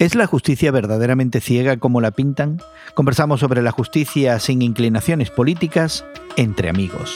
¿Es la justicia verdaderamente ciega como la pintan? Conversamos sobre la justicia sin inclinaciones políticas entre amigos.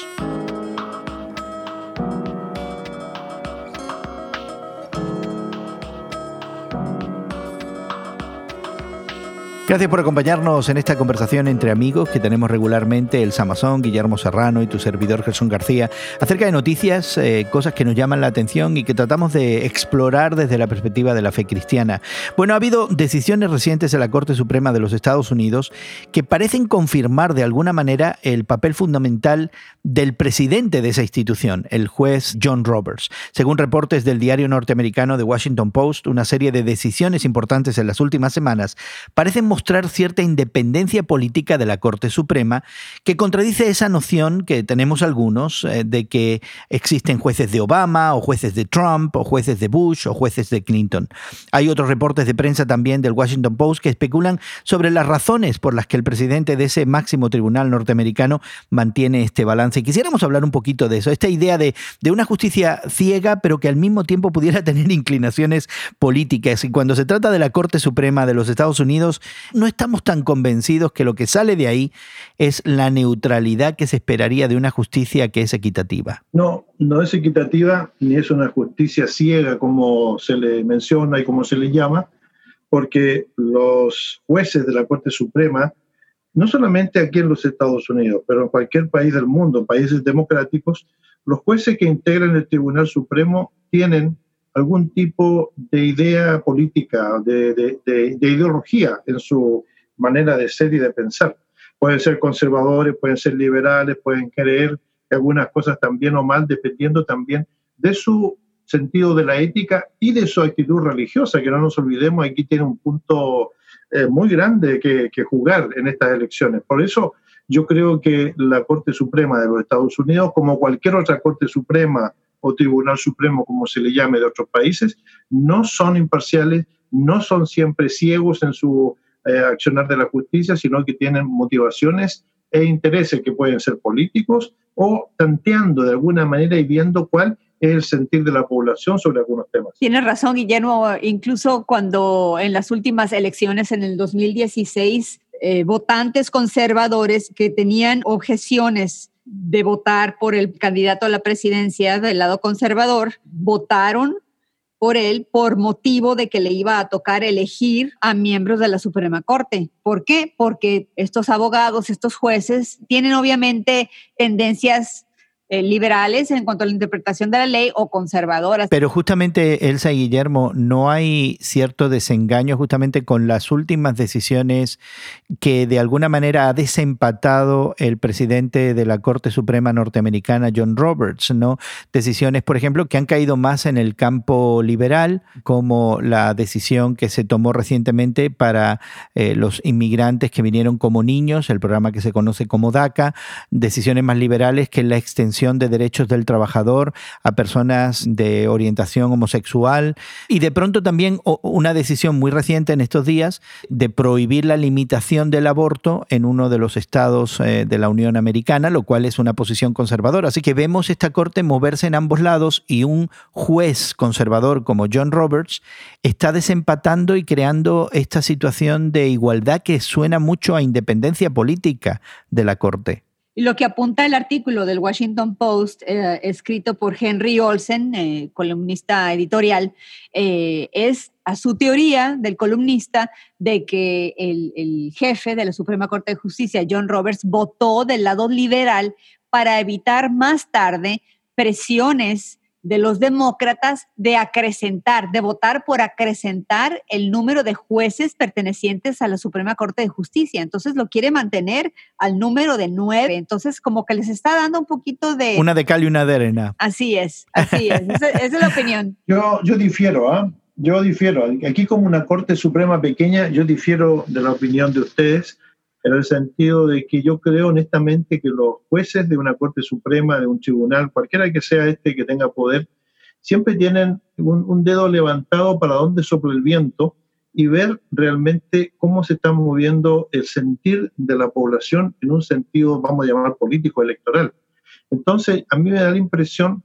Gracias por acompañarnos en esta conversación entre amigos que tenemos regularmente el Samazón, Guillermo Serrano y tu servidor Jesús García, acerca de noticias, cosas que nos llaman la atención y que tratamos de explorar desde la perspectiva de la fe cristiana. Bueno, ha habido decisiones recientes de la Corte Suprema de los Estados Unidos que parecen confirmar de alguna manera el papel fundamental del presidente de esa institución, el juez John Roberts. Según reportes del diario norteamericano The Washington Post, una serie de decisiones importantes en las últimas semanas parecen mostrar cierta independencia política de la Corte Suprema que contradice esa noción que tenemos algunos de que existen jueces de Obama o jueces de Trump o jueces de Bush o jueces de Clinton. Hay otros reportes de prensa también del Washington Post que especulan sobre las razones por las que el presidente de ese máximo tribunal norteamericano mantiene este balance. Y quisiéramos hablar un poquito de eso, esta idea de una justicia ciega pero que al mismo tiempo pudiera tener inclinaciones políticas. Y cuando se trata de la Corte Suprema de los Estados Unidos, no estamos tan convencidos que lo que sale de ahí es la neutralidad que se esperaría de una justicia que es equitativa. No es equitativa ni es una justicia ciega como se le menciona y como se le llama, porque los jueces de la Corte Suprema, no solamente aquí en los Estados Unidos, pero en cualquier país del mundo, países democráticos, los jueces que integran el Tribunal Supremo tienen algún tipo de idea política, de ideología en su manera de ser y de pensar. Pueden ser conservadores, pueden ser liberales, pueden creer algunas cosas también o mal, dependiendo también de su sentido de la ética y de su actitud religiosa, que no nos olvidemos, aquí tiene un punto muy grande que jugar en estas elecciones. Por eso yo creo que la Corte Suprema de los Estados Unidos, como cualquier otra Corte Suprema o Tribunal Supremo, como se le llame de otros países, no son imparciales, no son siempre ciegos en su accionar de la justicia, sino que tienen motivaciones e intereses que pueden ser políticos o tanteando de alguna manera y viendo cuál es el sentir de la población sobre algunos temas. Tienes razón, Guillermo. Incluso cuando en las últimas elecciones en el 2016, votantes conservadores que tenían objeciones de votar por el candidato a la presidencia del lado conservador, votaron por él por motivo de que le iba a tocar elegir a miembros de la Suprema Corte. ¿Por qué? Porque estos abogados, estos jueces, tienen obviamente tendencias liberales en cuanto a la interpretación de la ley o conservadoras. Pero justamente, Elsa y Guillermo, ¿no hay cierto desengaño justamente con las últimas decisiones que de alguna manera ha desempatado el presidente de la Corte Suprema norteamericana, John Roberts, ¿no? Decisiones, por ejemplo, que han caído más en el campo liberal, como la decisión que se tomó recientemente para los inmigrantes que vinieron como niños, el programa que se conoce como DACA, decisiones más liberales que la extensión de derechos del trabajador a personas de orientación homosexual y de pronto también una decisión muy reciente en estos días de prohibir la limitación del aborto en uno de los estados de la Unión Americana, lo cual es una posición conservadora. Así que vemos esta corte moverse en ambos lados y un juez conservador como John Roberts está desempatando y creando esta situación de igualdad que suena mucho a independencia política de la corte. Y lo que apunta el artículo del Washington Post, escrito por Henry Olsen, columnista editorial, es a su teoría del columnista de que el jefe de la Suprema Corte de Justicia, John Roberts, votó del lado liberal para evitar más tarde presiones de los demócratas de votar por acrecentar el número de jueces pertenecientes a la Suprema Corte de Justicia. Entonces lo quiere mantener al número de 9. Entonces como que les está dando un poquito de... Una de cal y una de arena. Así es. Esa es la opinión. Yo difiero, Yo difiero. Aquí como una Corte Suprema pequeña, yo difiero de la opinión de ustedes, en el sentido de que yo creo honestamente que los jueces de una Corte Suprema, de un tribunal, cualquiera que sea que tenga poder, siempre tienen un dedo levantado para dónde sopla el viento y ver realmente cómo se está moviendo el sentir de la población en un sentido, vamos a llamar político, electoral. Entonces, a mí me da la impresión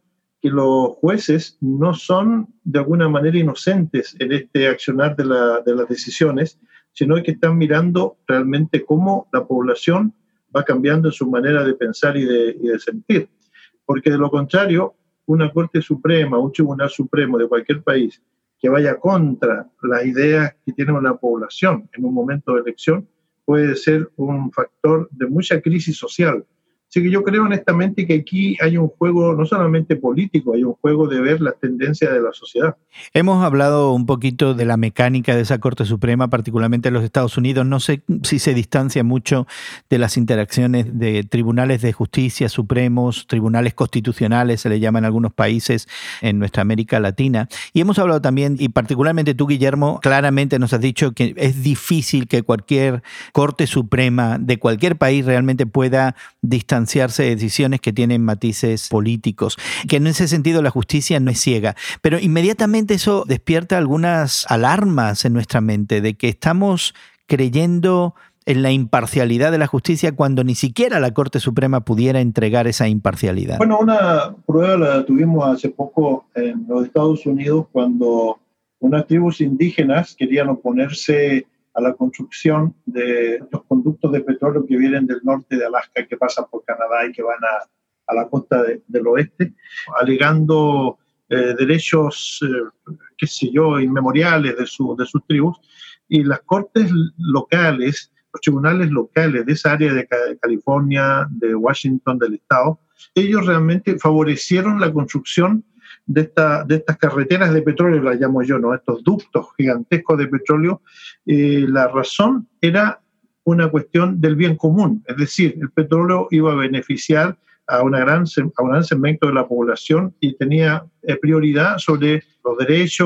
que los jueces no son de alguna manera inocentes en este accionar de las decisiones, sino que están mirando realmente cómo la población va cambiando en su manera de pensar y de sentir. Porque de lo contrario, una Corte Suprema, un Tribunal Supremo de cualquier país que vaya contra las ideas que tiene la población en un momento de elección puede ser un factor de mucha crisis social. Así que yo creo honestamente que aquí hay un juego no solamente político, hay un juego de ver las tendencias de la sociedad. Hemos hablado un poquito de la mecánica de esa Corte Suprema, particularmente en los Estados Unidos. No sé si se distancia mucho de las interacciones de tribunales de justicia supremos, tribunales constitucionales, se le llama en algunos países en nuestra América Latina. Y hemos hablado también, y particularmente tú, Guillermo, claramente nos has dicho que es difícil que cualquier Corte Suprema de cualquier país realmente pueda distanciarse de decisiones que tienen matices políticos, que en ese sentido la justicia no es ciega, pero inmediatamente eso despierta algunas alarmas en nuestra mente de que estamos creyendo en la imparcialidad de la justicia cuando ni siquiera la Corte Suprema pudiera entregar esa imparcialidad. Bueno, una prueba la tuvimos hace poco en los Estados Unidos cuando unas tribus indígenas querían oponerse a la construcción de los conductos de petróleo que vienen del norte de Alaska, que pasan por Canadá y que van a la costa del oeste, alegando derechos, qué sé yo, inmemoriales de sus tribus, y las cortes locales, los tribunales locales de esa área de California, de Washington, del estado, ellos realmente favorecieron la construcción de estas carreteras de petróleo, las llamo yo, ¿no? Estos ductos gigantescos de petróleo. La razón era una cuestión del bien común, es decir, el petróleo iba a beneficiar a un gran segmento de la población y tenía prioridad sobre los derechos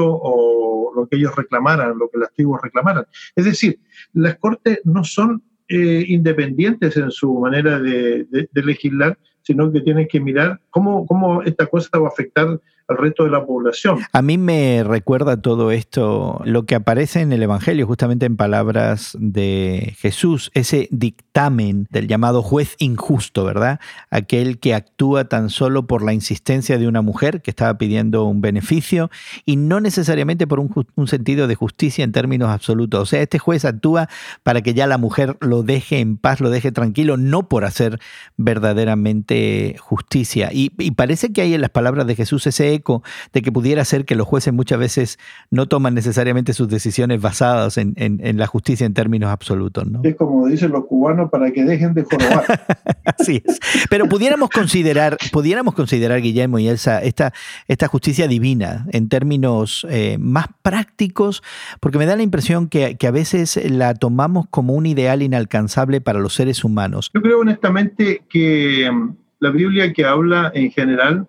o lo que ellos reclamaran, lo que las tribus reclamaran. Es decir, las cortes no son independientes en su manera de legislar, sino que tienen que mirar cómo esta cosa va a afectar al resto de la población. A mí me recuerda todo esto lo que aparece en el Evangelio, justamente en palabras de Jesús, ese dictamen del llamado juez injusto, ¿verdad? Aquel que actúa tan solo por la insistencia de una mujer que estaba pidiendo un beneficio y no necesariamente por un sentido de justicia en términos absolutos. O sea, este juez actúa para que ya la mujer lo deje en paz, lo deje tranquilo, no por hacer verdaderamente justicia. Y parece que hay en las palabras de Jesús ese eco de que pudiera ser que los jueces muchas veces no toman necesariamente sus decisiones basadas en la justicia en términos absolutos, ¿no? Es como dicen los cubanos, para que dejen de jorobar. Así es. Pero pudiéramos considerar, Guillermo y Elsa, esta justicia divina en términos más prácticos, porque me da la impresión que a veces la tomamos como un ideal inalcanzable para los seres humanos. Yo creo honestamente que la Biblia, que habla en general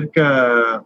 acerca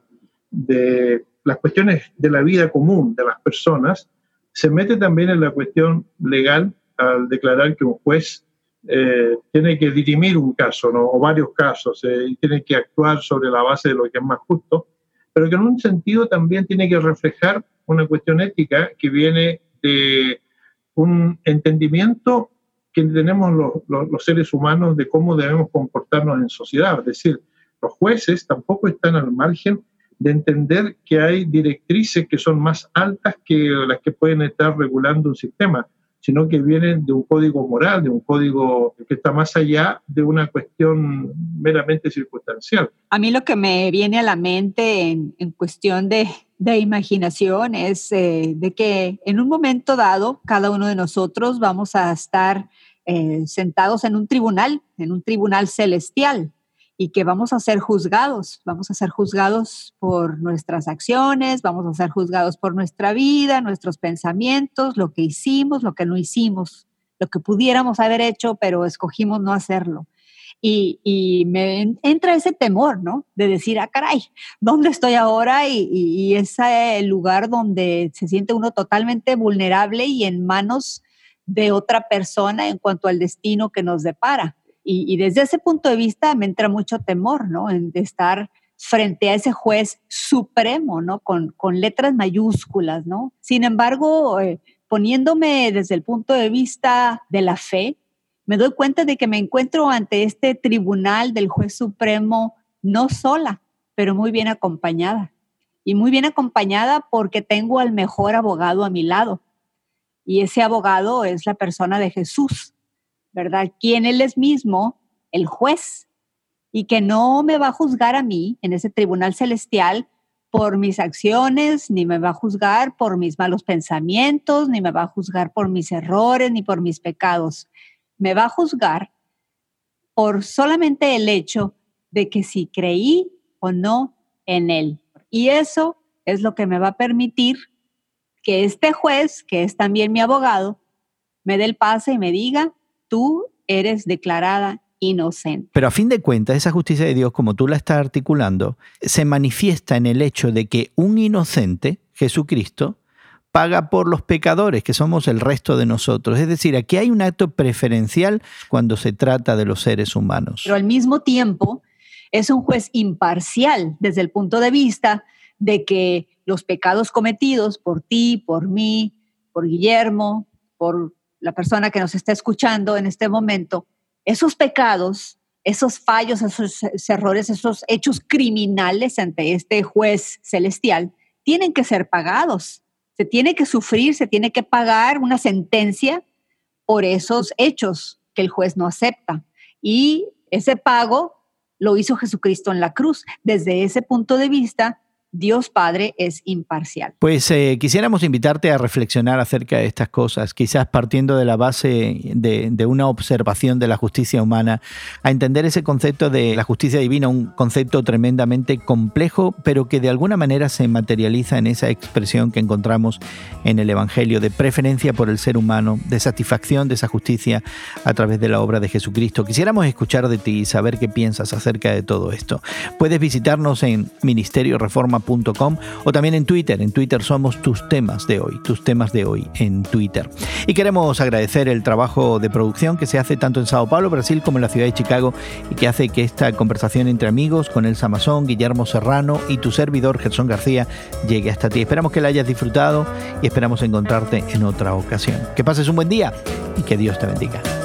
de las cuestiones de la vida común de las personas, se mete también en la cuestión legal al declarar que un juez tiene que dirimir un caso, ¿no? O varios casos, y tiene que actuar sobre la base de lo que es más justo, pero que en un sentido también tiene que reflejar una cuestión ética que viene de un entendimiento que tenemos los seres humanos de cómo debemos comportarnos en sociedad. Es decir, los jueces tampoco están al margen de entender que hay directrices que son más altas que las que pueden estar regulando un sistema, sino que vienen de un código moral, de un código que está más allá de una cuestión meramente circunstancial. A mí lo que me viene a la mente en cuestión de imaginación es de que en un momento dado, cada uno de nosotros vamos a estar sentados en un tribunal celestial, y que vamos a ser juzgados por nuestras acciones, vamos a ser juzgados por nuestra vida, nuestros pensamientos, lo que hicimos, lo que no hicimos, lo que pudiéramos haber hecho, pero escogimos no hacerlo. Y me entra ese temor, ¿no? De decir, caray, ¿dónde estoy ahora? Y ese lugar donde se siente uno totalmente vulnerable y en manos de otra persona en cuanto al destino que nos depara. Y desde ese punto de vista me entra mucho temor, ¿no? De estar frente a ese juez supremo, ¿no? Con letras mayúsculas, ¿no? Sin embargo, poniéndome desde el punto de vista de la fe, me doy cuenta de que me encuentro ante este tribunal del juez supremo no sola, pero muy bien acompañada. Y muy bien acompañada porque tengo al mejor abogado a mi lado. Y ese abogado es la persona de Jesús, ¿verdad? Quien Él es mismo, el juez, y que no me va a juzgar a mí en ese tribunal celestial por mis acciones, ni me va a juzgar por mis malos pensamientos, ni me va a juzgar por mis errores, ni por mis pecados. Me va a juzgar por solamente el hecho de que si creí o no en Él. Y eso es lo que me va a permitir que este juez, que es también mi abogado, me dé el pase y me diga, tú eres declarada inocente. Pero a fin de cuentas, esa justicia de Dios, como tú la estás articulando, se manifiesta en el hecho de que un inocente, Jesucristo, paga por los pecadores, que somos el resto de nosotros. Es decir, aquí hay un acto preferencial cuando se trata de los seres humanos. Pero al mismo tiempo, es un juez imparcial desde el punto de vista de que los pecados cometidos por ti, por mí, por Guillermo, por la persona que nos está escuchando en este momento, esos pecados, esos fallos, esos errores, esos hechos criminales ante este juez celestial, tienen que ser pagados. Se tiene que sufrir, se tiene que pagar una sentencia por esos hechos que el juez no acepta. Y ese pago lo hizo Jesucristo en la cruz. Desde ese punto de vista, Dios Padre es imparcial. Pues quisiéramos invitarte a reflexionar acerca de estas cosas, quizás partiendo de la base de una observación de la justicia humana, a entender ese concepto de la justicia divina, un concepto tremendamente complejo, pero que de alguna manera se materializa en esa expresión que encontramos en el Evangelio, de preferencia por el ser humano, de satisfacción de esa justicia a través de la obra de Jesucristo. Quisiéramos escuchar de ti y saber qué piensas acerca de todo esto. Puedes visitarnos en ministerioreforma.com o también en Twitter. En Twitter somos tus temas de hoy en Twitter. Y queremos agradecer el trabajo de producción que se hace tanto en Sao Paulo, Brasil, como en la ciudad de Chicago, y que hace que esta conversación entre amigos con Elsa Mazón, Guillermo Serrano y tu servidor Gerson García llegue hasta ti. Esperamos que la hayas disfrutado y esperamos encontrarte en otra ocasión. Que pases un buen día y que Dios te bendiga.